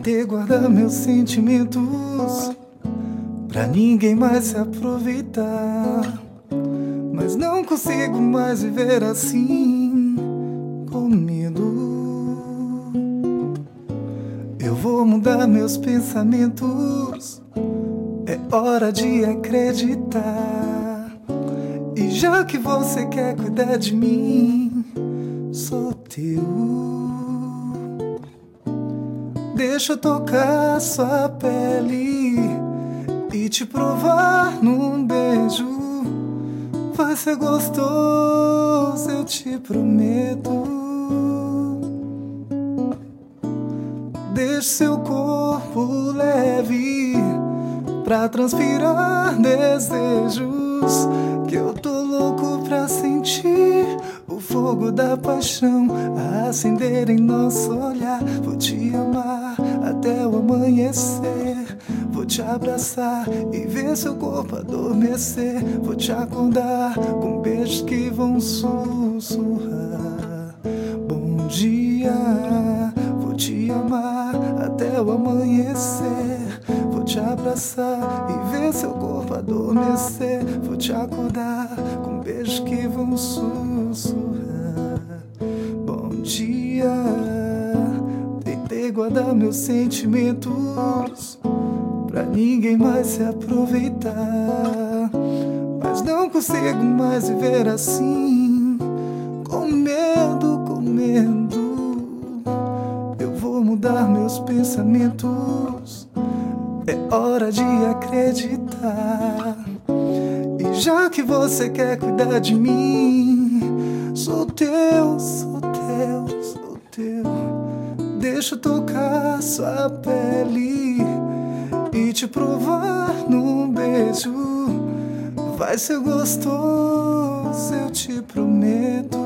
Tentei guardar meus sentimentos pra ninguém mais se aproveitar, mas não consigo mais viver assim, com medo. Eu vou mudar meus pensamentos, é hora de acreditar. E já que você quer cuidar de mim, sou teu. Deixa eu tocar sua pele e te provar num beijo. Vai ser gostoso, eu te prometo. Deixe seu corpo leve pra transpirar desejos, que eu tô louco pra sentir o fogo da paixão acender em nosso olhar. Vou te amar até o amanhecer, vou te abraçar e ver seu corpo adormecer. Vou te acordar com beijos que vão sussurrar bom dia. Vou te amar até o amanhecer, vou te abraçar e ver seu corpo adormecer. Vou te acordar com beijos que vão sussurrar bom dia. Tentei guardar meus sentimentos pra ninguém mais se aproveitar, mas não consigo mais viver assim, com medo, com medo. Eu vou mudar meus pensamentos, é hora de acreditar. E já que você quer cuidar de mim, sou teu, sou teu, sou teu. Deixa eu tocar sua pele e te provar num beijo. Vai ser gostoso, eu te prometo.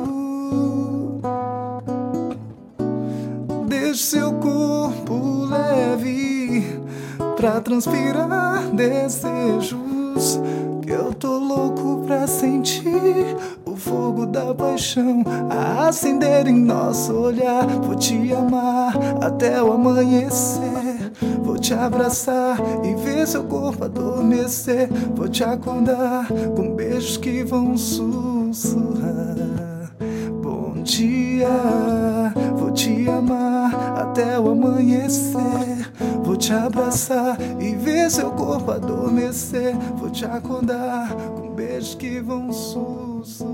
Deixe seu corpo leve pra transpirar desejos, que eu tô louco pra sentir o fogo da paixão acender em nosso olhar. Vou te amar até o amanhecer, vou te abraçar e ver seu corpo adormecer. Vou te acordar com beijos que vão sussurrar bom dia. Vou te amar até o amanhecer, vou te abraçar e ver seu corpo adormecer. Vou te acordar com beijos que vão sussurrar.